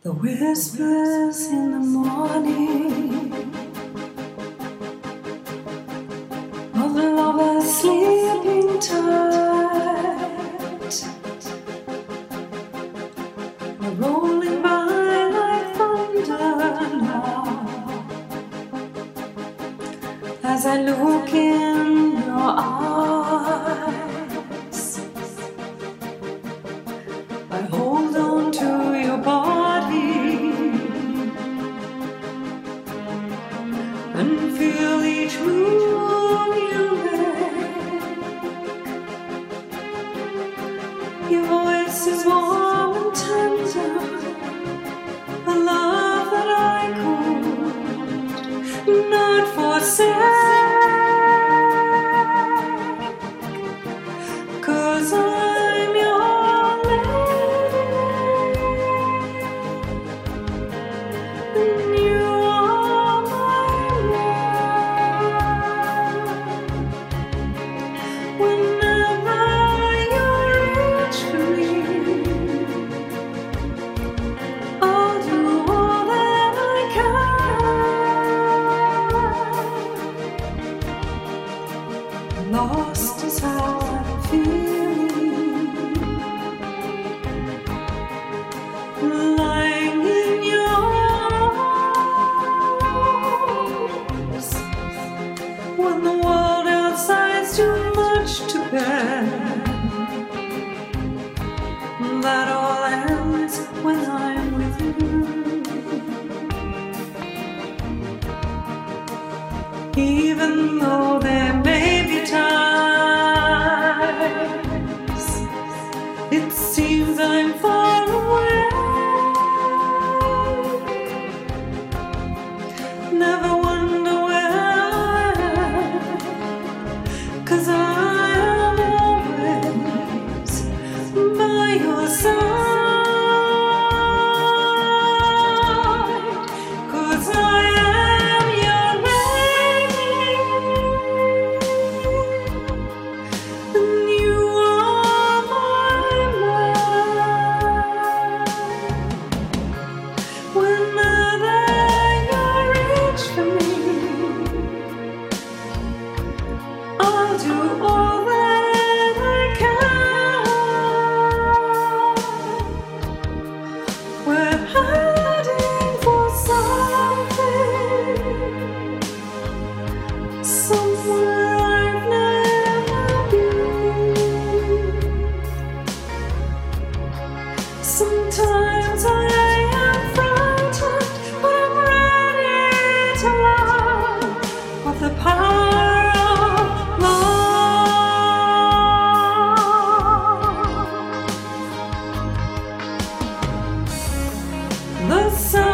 The whispers in the morning of lovers sleeping tight are rolling by like thunder now. As I look in your eyes, I hold on to your body and feel each move you make. Your voice is warm and tender, a love that I could not forsake. 'Cause I'm your lady, and you are my love. Whenever you reach for me, I'll do all that I can. Lost is how I'm feeling, lying in your arms, when the world outside's too much to bear. That all ends when I'm with you. Even though there may be times it seems I'm far away, never wonder where I am, 'cause I am always by your side. 'Cause I am your lady, and you are my love. Whenever you reach for me, I'll do all that I can. We're heading for something, somewhere I've never been. Sometimes I am frightened, but I'm ready to learn what the power of love. The sun